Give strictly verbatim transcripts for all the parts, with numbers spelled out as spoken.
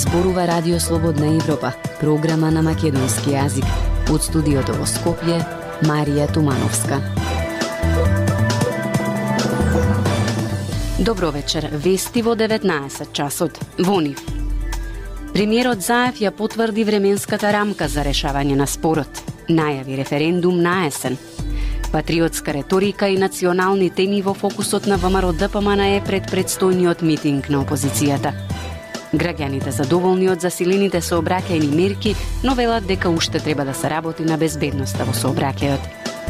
зборува Радио Слободна Европа, програма на македонски јазик. Од студиото во Скопје, Марија Тумановска. Добро вечер, вести во деветнаесет часот. Во нив. Премиерот Заев ја потврди временската рамка за решавање на спорот. Најави референдум на есен. Патриотска реторика и национални теми во фокусот на ВМРО Д П М Н е пред предстојниот митинг на опозицијата. Граѓаните задоволни од засилените сообраќајни мерки, но велат дека уште треба да се работи на безбедноста во сообраќајот.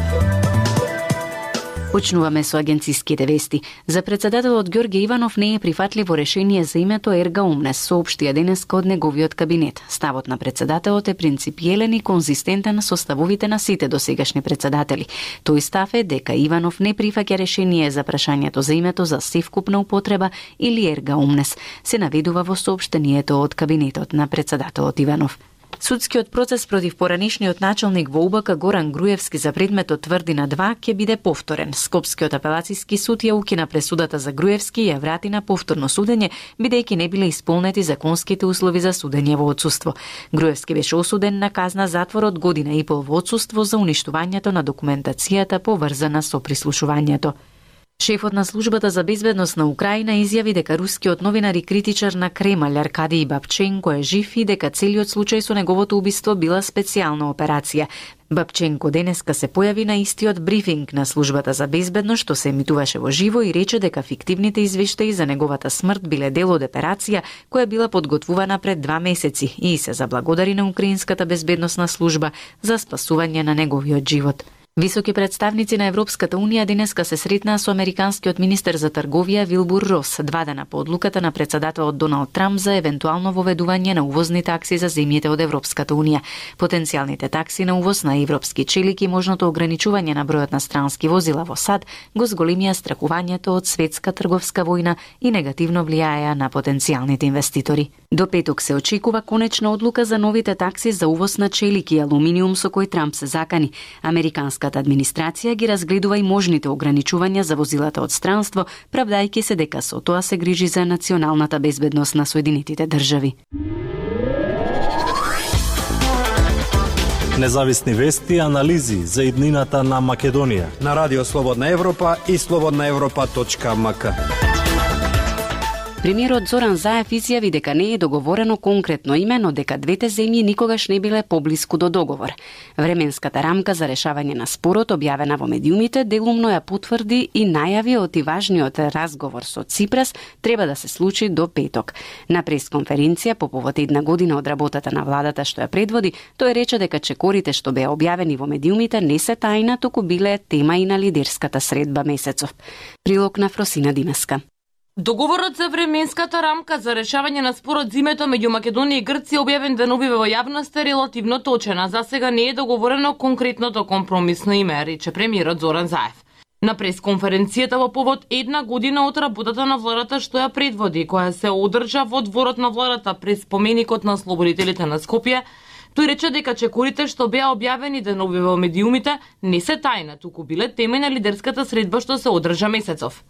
Почнуваме со агенциските вести. За председателот Ѓорѓе Иванов не е прифатливо решение за името Ерга Умнес, соопштија денеска од неговиот кабинет. Ставот на председателот е принципиелен и конзистентен со ставовите на сите досегашни председатели. Тој став е дека Иванов не прифаќа решение за прашањето за името за севкупна употреба или Ерга Умнес, се наведува во соопштението од кабинетот на председателот Иванов. Судскиот процес против поранешниот началник во У Б К Горан Груевски за предметот Тврдина два ќе биде повторен. Скопскиот апелацијски суд ја укина пресудата за Груевски и ја врати на повторно судење, бидејќи не биле исполнети законските услови за судење во отсуство. Груевски беше осуден на казна затвор од година и пол во отсуство за уништувањето на документацијата поврзана со прислушувањето. Шефот на службата за безбедност на Украина изјави дека рускиот новинар и критичар на Кремљ Аркадиј Бабченко е жив и дека целиот случај со неговото убиство била специјална операција. Бабченко денеска се појави на истиот брифинг на службата за безбедност што се емитуваше во живо и рече дека фиктивните извештаи за неговата смрт биле дел од операција која била подготвувана пред два месеци и се заблагодари на украинската безбедносна служба за спасување на неговиот живот. Високи представници на Европската Унија денеска се сретнаа со американскиот министер за трговија Вилбур Рос, два дена по одлуката на председателот Доналд Трамп за евентуално воведување на увозни такси за земјите од Европската Унија. Потенцијалните такси на увоз на европски челики и можното ограничување на бројот на странски возила во САД го зголемија страхувањето од светска трговска војна и негативно влијаеа на потенцијалните инвеститори. До петок се очекува конечна одлука за новите такси за увоз на челики и алуминиум со кој Трамп се закани. Американската администрација ги разгледува и можните ограничувања за возилата од странство, правдајќи се дека со тоа се грижи за националната безбедност на Соединетите држави. Независни вести и анализи за иднината на Македонија на Радио Слободна Европа и слободна европа точка ем ка. Премиерот Зоран Заев изјави дека не е договорено конкретно име, но дека двете земји никогаш не биле поблиску до договор. Временската рамка за решавање на спорот, објавена во медиумите, делумно ја потврди и најави оти важниот разговор со Ципрас треба да се случи до петок. На пресконференција по повод една година од работата на владата што ја предводи, тој рече дека чекорите што беа објавени во медиумите не се тајна, туку биле тема и на лидерската средба месецов. Прилог на Фросина Димеска. Договорот за временската рамка за решавање на спорот зимето меѓу Македонија и Грција објавен деновиве во јавноста е релативно точен, а за сега не е договорено конкретното компромисно име, рече премиерот Зоран Заев. На пресконференцијата во повод една година од работата на владата што ја предводи, која се одржа во дворот на владата пред споменикот на ослободителите на Скопје, тој рече дека чекорите што беа објавени деновиве во медиумите не се тајна, туку биле тема на лидерската средба што се одржа месецов.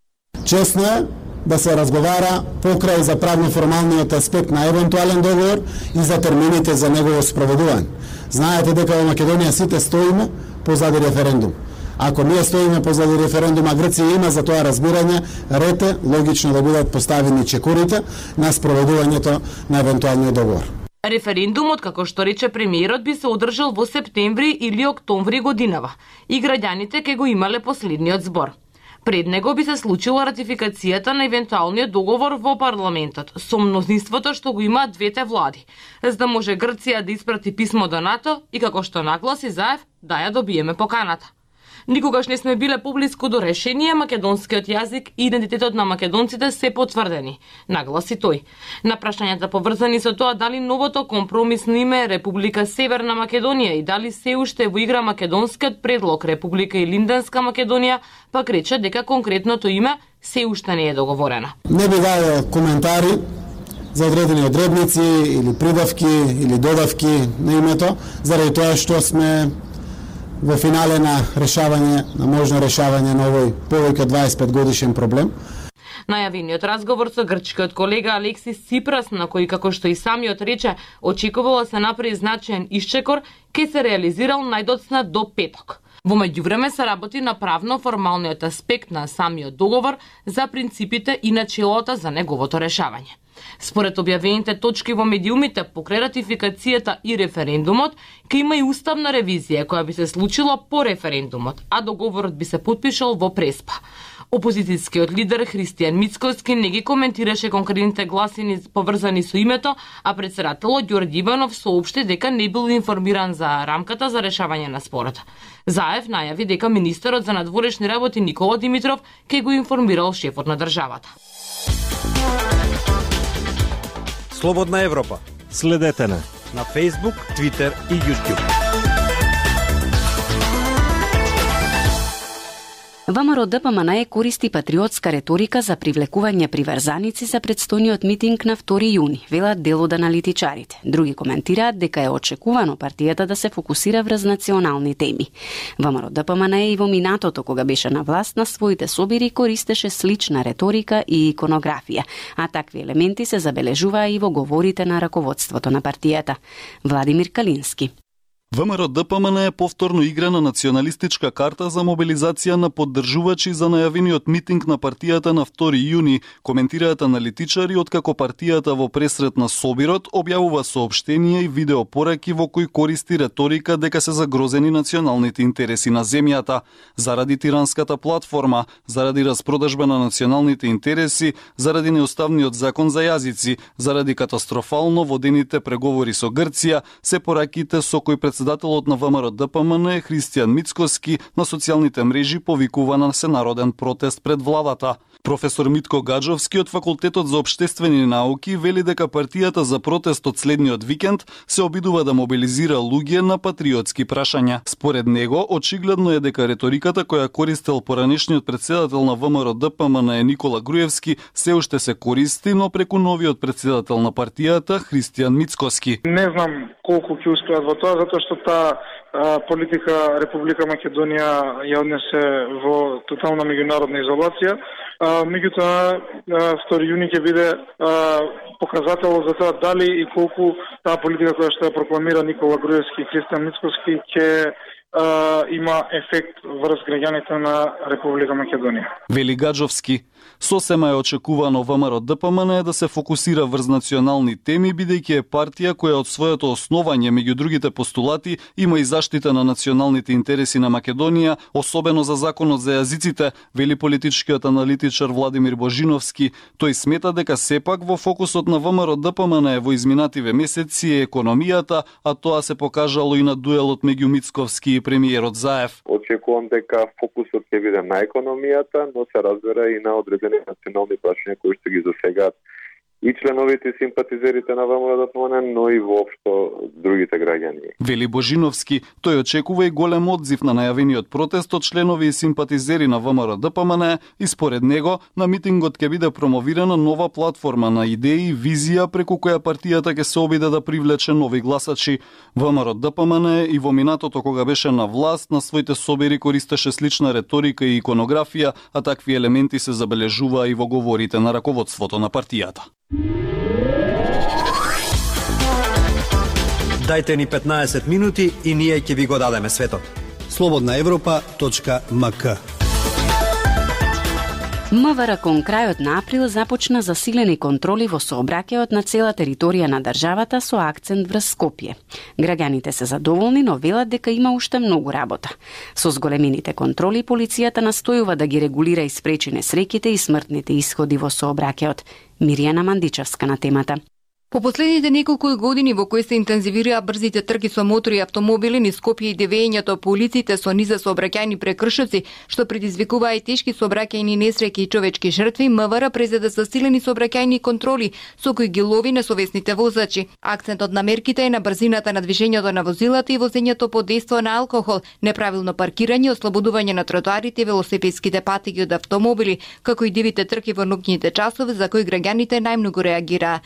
Чесно е да се разговара покрај за правно-формалниот аспект на евентуален договор и за термините за негово спроведување. Знаете дека во Македонија сите стоиме позади референдум. Ако ние стоиме позади референдум, а Грција има за тоа разбирање, ред е логично да бидат поставени чекорите на спроведувањето на евентуалниот договор. Референдумот, како што рече премиерот, би се одржал во септември или октомври годинава и граѓаните ќе го имале последниот збор. Пред него би се случила ратификацијата на евентуалниот договор во парламентот со мнозинството што го имаат двете влади, за да може Грција да испрати писмо до НАТО и како што нагласи Заев, да ја добиеме поканата. Никогаш не сме биле поблиску до решение, македонскиот јазик и идентитетот на македонците се потврдени, нагласи тој. На прашањата поврзани со тоа дали новото компромисно име е Република Северна Македонија и дали се уште во игра македонскиот предлог Република Илинденска Македонија, пак рече дека конкретното име се уште не е договорено. Не би дал коментари за одредени одредници или придавки или додавки на името, заради тоа што сме во финале на решавање, на можно решавање на овој повеќе од дваесет и пет годишен проблем. Најавениот разговор со грчкиот колега Алексис Ципрас, на кој, како што и самиот рече, очекувало се направи значаен исчекор, ке се реализирал најдоцна до петок. Во меѓувреме се работи на правно-формалниот аспект на самиот договор за принципите и начелата за неговото решавање. Според објавените точки во медиумите покрај ратификацијата и референдумот, ке има и уставна ревизија која би се случила по референдумот, а договорот би се потпишал во преспа. Опозицијскиот лидер Христијан Мицкоски не ги коментираше конкретните гласини поврзани со името, а председателот Ѓорѓе Иванов соопшти дека не бил информиран за рамката за решавање на спорот. Заев најави дека министерот за надворешни работи Никола Димитров ке го информирал шефот на државата. Слободна Европа. Следете на на Facebook, Twitter и YouTube. ВМРО Д П М Н користи патриотска реторика за привлекување приврзаници за предстојниот митинг на втори јуни, велат дел од аналитичарите. Други коментираат дека е очекувано партијата да се фокусира врз национални теми. ВМРО Д П М Н и во минатото, кога беше на власт, на своите собири користеше слична реторика и иконографија, а такви елементи се забележуваа и во говорите на раководството на партијата. Владимир Калински. ВМРО Д П М Н е повторно игра на националистичка карта за мобилизација на поддржувачи за најавениот митинг на партијата на втори јуни, коментираат аналитичари, откако партијата во пресрет на Собирот објавува соопштенија и видеопораки во кои користи реторика дека се загрозени националните интереси на земјата, заради тиранската платформа, заради распродажба на националните интереси, заради неуставниот закон за јазици, заради катастрофално водените преговори со Грција, се пораките со кои председателот на ВМРО Д П М Н Христијан Мицкоски на социјалните мрежи повикува на всенароден протест пред владата. Професор Митко Гаджовски од Факултетот за општествени науки вели дека партијата за протестот следниот викенд се обидува да мобилизира луѓе на патриотски прашања. Според него, очигледно е дека реториката која користел поранешниот председател на ВМРО Д П М Н Никола Груевски се уште се користи, но преку новиот председател на партијата Христијан Мицкоски. Не знам колку ќе успеат во тоа, затоа што таа политика Република Македонија ја однесе во тотална меѓународна изолација. Меѓутоа, втори јуни ќе биде показател за тоа дали и колку таа политика која што ја прокламира Никола Груевски и Христијан Мицкоски ќе има ефект врз граѓаните на Република Македонија. Вели Гаджовски. Сосема е очекувано ВМРО Д П М Н да се фокусира врз национални теми, бидејќи е партија која од своето основање меѓу другите постулати има и заштита на националните интереси на Македонија, особено за законот за јазиците, вели политичкиот аналитичар Владимир Божиновски. Тој смета дека сепак во фокусот на ВМРО Д П М Н во изминативе месеци е економијата, а тоа се покажало и на дуелот меѓу Мицковски и премиерот Заев. Очекувам дека фокусот ќе биде на економијата, но се разбира и на одредени национални прашања кои што ги засегаат и членовите и симпатизерите на ВМРО Д П М Н, но и воопшто другите граѓани. Вели Божиновски, тој очекува и голем одзив на најавениот протест од членови и симпатизери на ВМРО Д П М Н и според него на митингот ќе биде промовирана нова платформа на идеи и визија преку која партијата ќе се обиде да привлече нови гласачи. ВМРО Д П М Н и во минатото кога беше на власт на своите собери користеше слична реторика и иконографија, а такви елементи се забележуваа и во говорите на раководството на партијата. Дајте ни петнаесет минути и ние ќе ви го дадеме светот. слободна европа точка м к. МВР кон крајот на април започна засилени контроли во сообраќајот на цела територија на државата со акцент врз Скопје. Граѓаните се задоволни, но велат дека има уште многу работа. Со зголемените контроли, полицијата настојува да ги регулира и спречи несреќите и смртните исходи во сообраќајот. Миријана Мандичевска на темата. По последните неколку години во кои се интензивираа брзите трки со мотори и автомобили низ Скопје и девењето по улиците со низа сообраќајни прекршоци, што предизвикуваа и тешки сообраќајни несреќи и човечки жртви, МВР презеде засилени сообраќајни контроли со кои ги лови несовесните возачи. Акцентот на мерките е на брзината на движењето на возилата и возењето под дејство на алкохол, неправилно паркирање, ослободување на тротоарите и велосипедските патеки од автомобили, како и дивите трки во ноќните часови за кои граѓаните најмногу реагираа.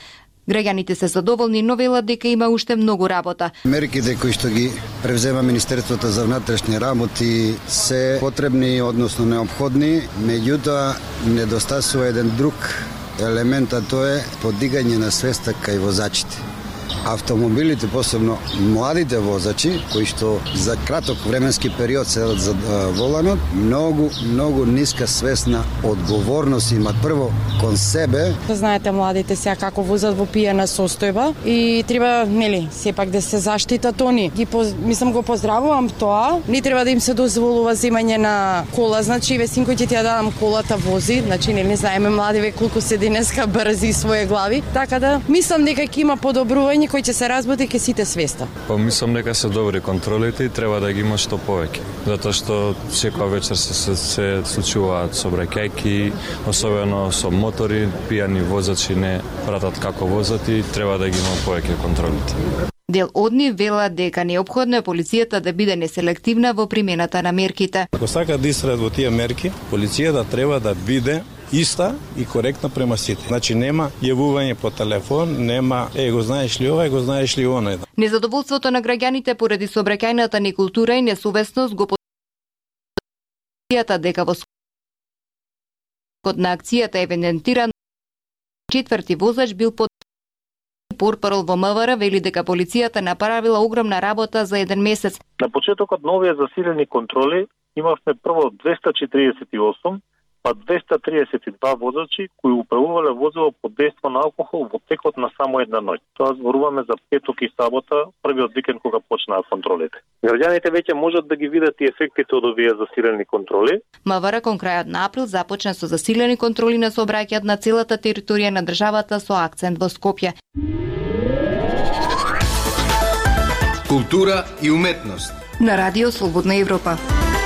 Граѓаните се задоволни, но велат дека има уште многу работа. Мерките кои што ги превзема Министерството за внатрешни работи се потребни, односно неопходни, меѓутоа недостасува еден друг елемент, а тоа е подигање на свеста кај возачите. Автомобилите, посебно младите возачи, кои што за краток временски период седат за воланот, многу, многу ниска свест на одговорност имат прво кон себе. Знаете, младите сега како возат во пиена состојба и треба, нели, сепак да се заштитат они. Ги мислам го поздравувам тоа. Не треба да им се дозволува земање на кола, значи ве синко ќе ти ја дадам колата вози, значи нели не знаеме младиве колку се денеска брзи своје глави, така да мислам дека ќе има подобрување кој ќе се разбуди ке сите свеста. Па мислам дека се добри контролите и треба да ги има што повеќе. Затоа што секоја вечер се, се, се случуваат сообраќајки, особено со мотори, пијани возачи не пратат како возат и треба да ги има повеќе контролите. Дел од нив велат дека неопходно е полицијата да биде неселективна во примената на мерките. Ако сакаат да истраат во тие мерки, полицијата треба да биде иста и коректна према сите. Значи нема јавување по телефон, нема е го знаеш ли ова, е го знаеш ли оној. Незадоволството на граѓаните поради сообраќајната некултура и несовесност го потврдијата дека во код на акцијата евидентиран четврти возач бил под Порпарол во МВР вели дека полицијата направила огромна работа за еден месец. На почетокот на овие засилени контроли имавме прво двеста четиридесет и осум, па двеста триесет и два возачи кои управувале возило под дејство на алкохол во текот на само една ноќ. Тоа зборуваме за петок и сабота, првиот викенд кога почнаа контролите. Граѓаните веќе можат да ги видат и ефектите од овие засилени контроли. МВР кон крајот на април започна со засилени контроли на сообраќајот на целата територија на државата со акцент во Скопје. Култура и уметност на Радио Слободна Европа.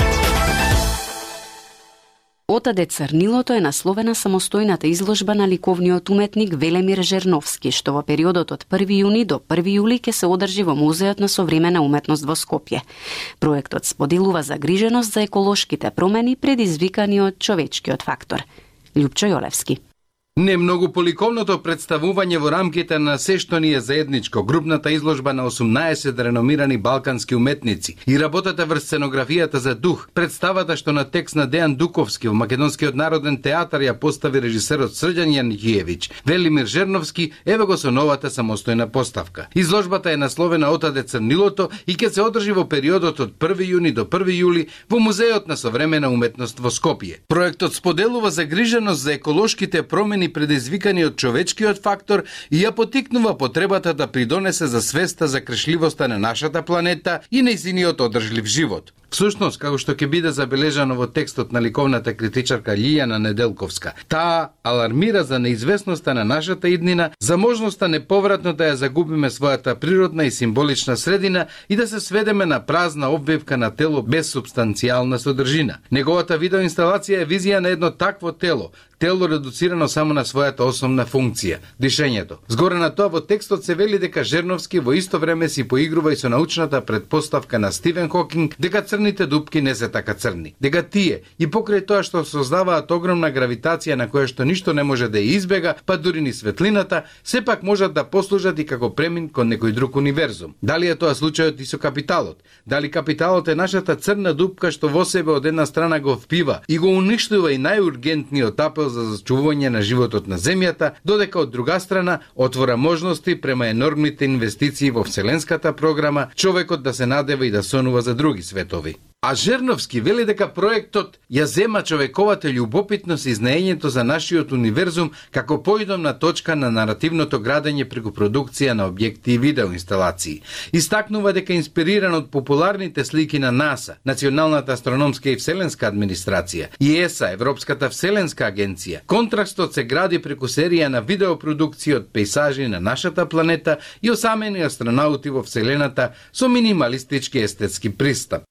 Отаде Црнилото е насловена самостојната изложба на ликовниот уметник Велемир Жерновски, што во периодот од први јуни до први јули ќе се одржи во Музеот на современа уметност во Скопје. Проектот споделува загриженост за еколошките промени предизвикани од човечкиот фактор. Љупчо Јолевски. Не многу поликовното представување во рамките на се што ни е заедничко, групната изложба на осумнаесет реномирани балкански уметници и работата врз сценографијата за дух, представата што на текст на Дејан Дуковски во Македонскиот народен театар ја постави режисерот Срđan Јанихиевиќ, Велимир Жерновски, еве го со новата самостојна поставка. Изложбата е насловена Отаде Црнилото и ќе се одржи во периодот од први јуни до први јули во Музеот на современа уметност во Скопје. Проектот споделува загриженост за еколошките промени предизвикани од човечкиот фактор и ја потикнува потребата да придонесе за свеста за крешливоста на нашата планета и нејзиниот одржлив живот. Всушност, како што ќе биде забележано во текстот на ликовната критичарка Лијана Неделковска, таа алармира за неизвестноста на нашата иднина, за можноста неповратно да ја загубиме својата природна и символична средина и да се сведеме на празна обвивка на тело без субстанцијална содржина. Неговата видеоинсталација е визија на едно такво тело, тело редуцирано само на својата основна функција – дишењето. Згоре на тоа во текстот се вели дека Жерновски во исто време си поигрува и со научната предпоставка на Стивен Хокинг дека црните дупки не се така црни. Дека тие и покрај тоа што создаваат огромна гравитација на која што ништо не може да ја избега, па дури ни светлината, сепак можат да послужат и како премин кон некој друг универзум. Дали е тоа случајот и со капиталот? Дали капиталот е нашата црна дупка што во себе од една страна го впива и го уништува и најургентниот апел за зачувување на животот на земјата, додека од друга страна отвора можности према енормните инвестиции во вселенската програма човекот да се надева и да сонува за други светови. А Жерновски вели дека проектот ја зема човековата љубопитност и знаењето за нашиот универзум како поидомна точка на наративното градење преку продукција на објекти и видеоинсталации. Истакнува дека инспириран од популарните слики на НАСА, Националната астрономска и вселенска администрација, и ЕСА, Европската вселенска агенција, контрастот се гради преку серија на видеопродукции од пейсажи на нашата планета и осамени астронаути во вселената со минималистички естетски пристап.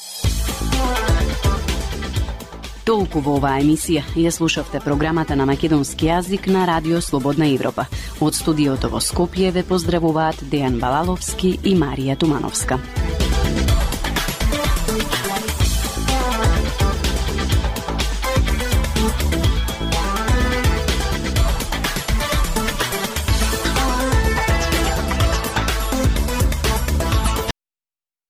Толку во оваа емисија. Ја слушавте програмата на македонски јазик на Радио Слободна Европа. Од студиото во Скопје ве поздравуваат Дејан Балаловски и Марија Тумановска.